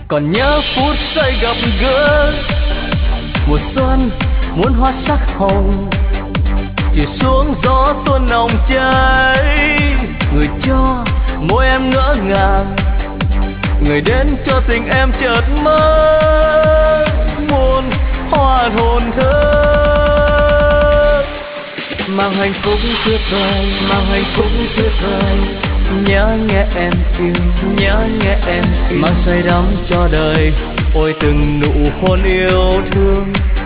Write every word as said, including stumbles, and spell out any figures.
Còn nhớ phút giây gặp gỡ mùa xuân muôn hoa sắc hồng, chỉ xuống gió xuân nồng cháy. Người cho môi em ngỡ ngàng, người đến cho tình em chợt mất muôn hoa hồn thơ. Mang hạnh phúc tuyệt vời, mang hạnh phúc tuyệt vời, nhớ nghe em yêu, nhớ nghe em yêu. Mang say đắm cho đời, ôi từng nụ hôn yêu thương.